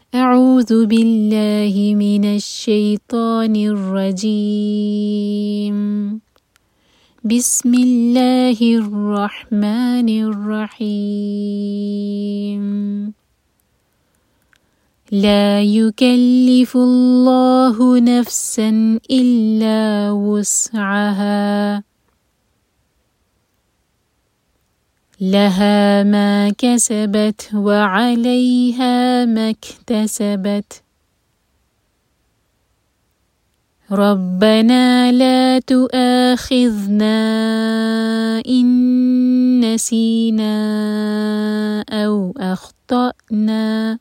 أعوذ بالله من الشيطان الرجيم. بسم الله الرحمن الرحيم. لا يكلف الله نفسا إلا وسعها، لها ما كسبت وعليها ما اكتسبت. ربنا لا تؤاخذنا إن نسينا أو أخطأنا.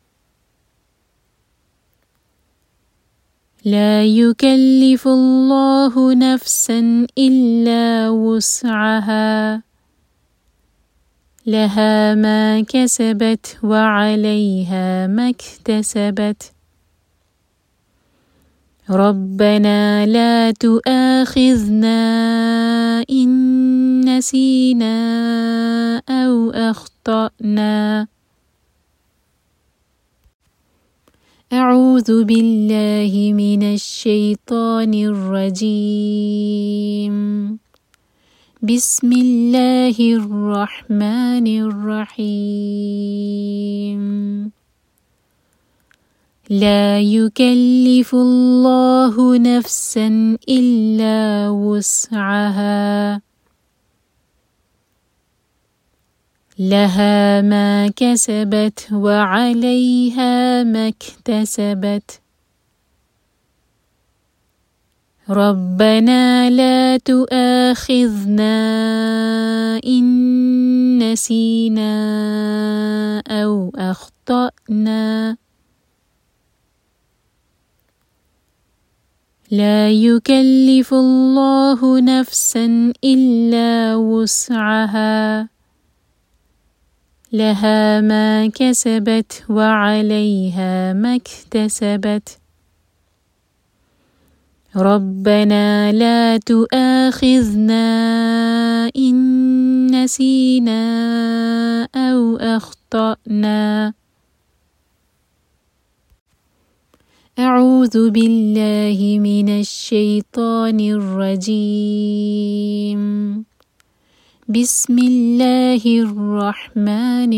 لا يكلف الله نفسا إلا وسعها، لها ما كسبت وعليها ما اكتسبت. ربنا لا تؤاخذنا إن نسينا أو أخطأنا. أعوذ بالله من الشيطان الرجيم. بسم الله الرحمن الرحيم. لا يكلف الله نفسا إلا وسعها، لها ما كسبت وعليها ما اكتسبت. ربنا لا تؤاخذنا إن نسينا أو أخطأنا. لا يكلف الله نفسا إلا وسعها، لها ما كسبت وعليها ما اكتسبت. ربنا لا تؤاخذنا إن نسينا أو أخطأنا. أعوذ بالله من الشيطان الرجيم. بسم الله الرحمن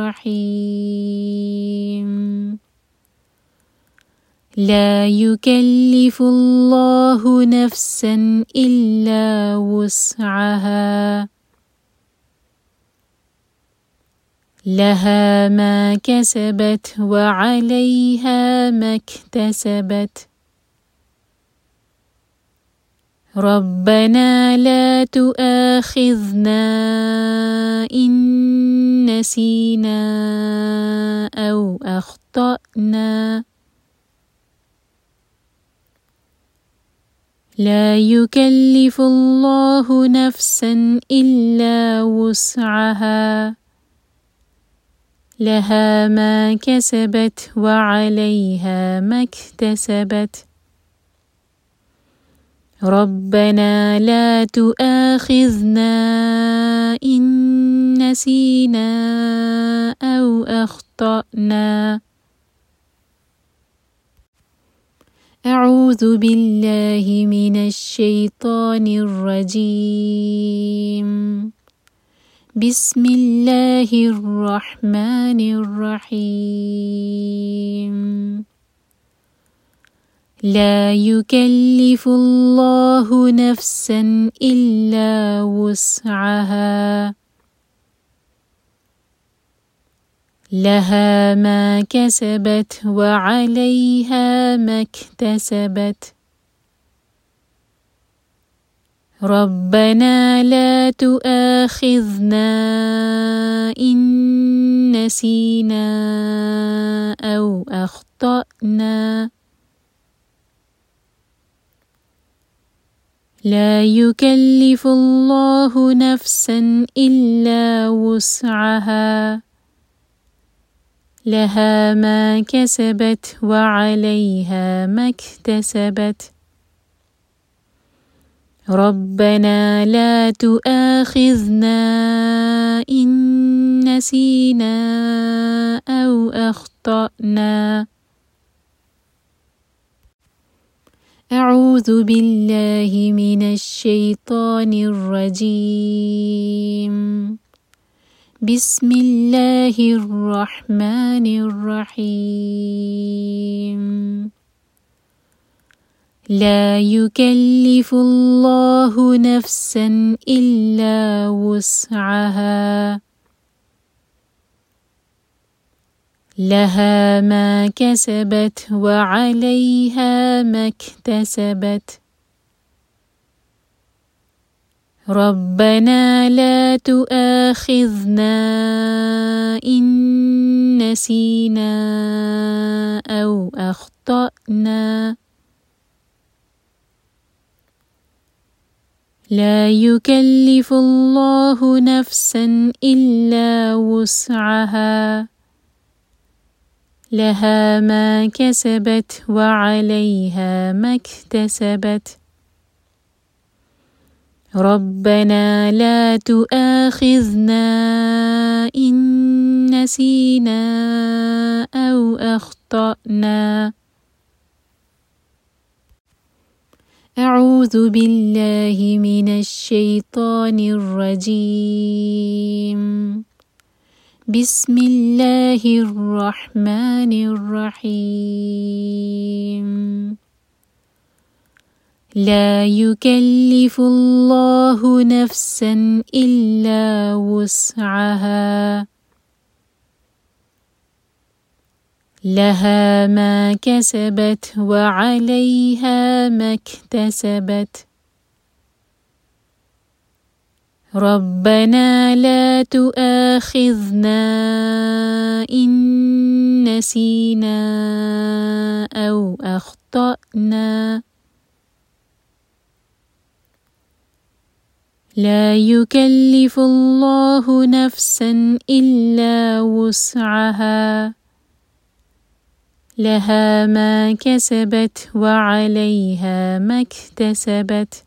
الرحيم. لا يكلف الله نفسا إلا وسعها، لها ما كسبت وعليها ما اكتسبت. ربنا لا تؤاخذنا إن نسينا أو أخطأنا. لا يكلف الله نفسا إلا وسعها، لها ما كسبت وعليها ما اكتسبت. ربنا لا تؤاخذنا إن نسينا أو أخطأنا. أعوذ بالله من الشيطان الرجيم. بسم الله الرحمن الرحيم. لا يكلف الله نفسا إلا وسعها، لها ما كسبت وعليها ما اكتسبت. ربنا لا تؤاخذنا إن نسينا أو أخطأنا. لا يكلف الله نفسا إلا وسعها، لها ما كسبت وعليها ما اكتسبت. ربنا لا تؤاخذنا إن نسينا أو أخطأنا. أعوذ بالله من الشيطان الرجيم. بسم الله الرحمن الرحيم. لا يكلف الله نفسا إلا وسعها، لها ما كسبت وعليها ما اكتسبت. ربنا لا تؤاخذنا إن نسينا أو أخطأنا. لا يكلف الله نفسا إلا وسعها، لها ما كسبت وعليها ما اكتسبت. ربنا لا تؤاخذنا إن نسينا أو أخطأنا. أعوذ بالله من الشيطان الرجيم. بسم الله الرحمن الرحيم. لا يكلف الله نفسا إلا وسعها، لها ما كسبت وعليها ما اكتسبت. ربنا لا تؤاخذنا إن نسينا أو أخطأنا. لا يكلف الله نفسا إلا وسعها، لها ما كسبت وعليها ما اكتسبت.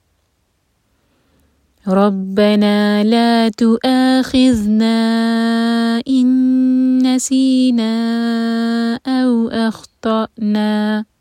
ربنا لا تؤاخذنا إن نسينا أو أخطأنا.